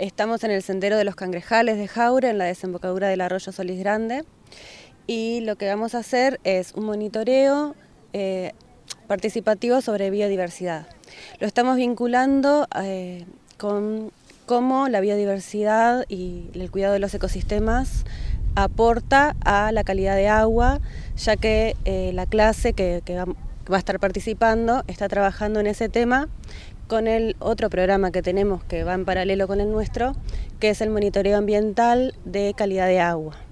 Estamos en el Sendero de los Cangrejales de Jaure, en la desembocadura del arroyo Solís Grande, y lo que vamos a hacer es un monitoreo participativo sobre biodiversidad. Lo estamos vinculando con cómo la biodiversidad y el cuidado de los ecosistemas aporta a la calidad de agua, ya que la clase que va a estar participando está trabajando en ese tema con el otro programa que tenemos que va en paralelo con el nuestro, que es el monitoreo ambiental de calidad de agua.